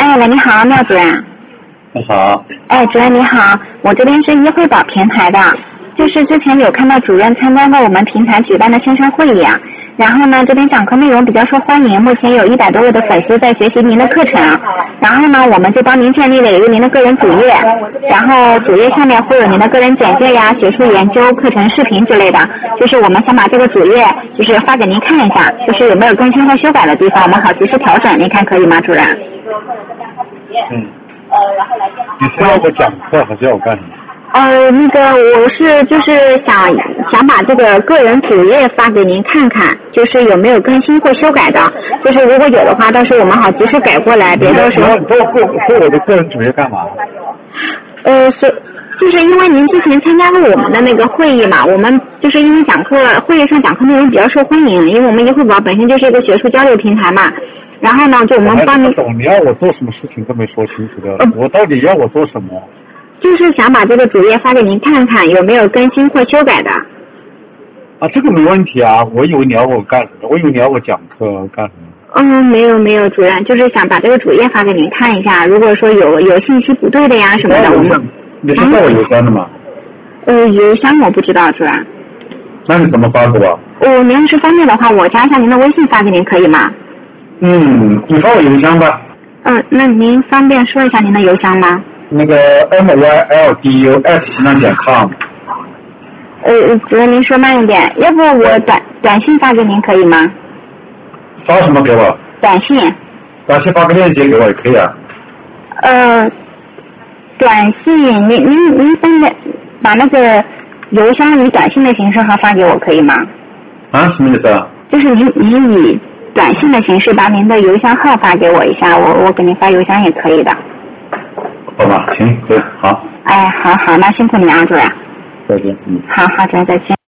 哎，喂，你好，廖主任。 你好。 哎，主任你好，我这边是医惠宝平台的，就是之前有看到主任参加过我们平台举办的线上会议啊，然后呢，这边讲课内容比较受欢迎，目前有100多位的粉丝在学习您的课程，然后呢，我们就帮您建立了一个您的个人主页，然后主页下面会有您的个人简介呀、学术研究、课程视频之类的，就是我们想把这个主页就是发给您看一下，就是有没有更新或修改的地方，我们好及时调整，您看可以吗，主任？ 你是要我讲课还是要我干什么？ 那个我是就是想把这个个人主页发给您看看，就是有没有更新或修改的，就是如果有的话，到时候我们好及时改过来，别到时候。 你做我的个人主页干嘛？ 就是因为您之前参加过我们的那个会议嘛，我们就是因为会议上讲课内容比较受欢迎，因为我们医惠宝本身就是一个学术交流平台嘛，然后呢，就我们帮您。 懂，你要我做什么事情都没说清楚的，我到底要我做什么？ 就是想把这个主页发给您看看，有没有更新或修改的。 啊，这个没问题啊，我以为你要我干什么，我以为你要我讲课干什么。 没有，主任，就是想把这个主页发给您看一下，如果说有信息不对的呀什么的，我们。 你是报我邮箱的吗？ 邮箱我不知道，主任。 那你怎么发给我？ 您要是方便的话，我加一下您的微信发给您，可以吗？ 你发我邮箱吧。 那您方便说一下您的邮箱吗？ 那个 myldu@com。 主任您说慢一点，要不我短信发给您可以吗？ 发什么给我？ 短信发个链接给我也可以啊。 短信您方便把那个邮箱以短信的形式号发给我可以吗？ 啊，什么意思啊？就是您以短信的形式把您的邮箱号发给我一下，我给您发邮箱也可以的。 好吧，行，可以，好。 哎，好，那辛苦您啊，主任。 再见。 好，主任再见。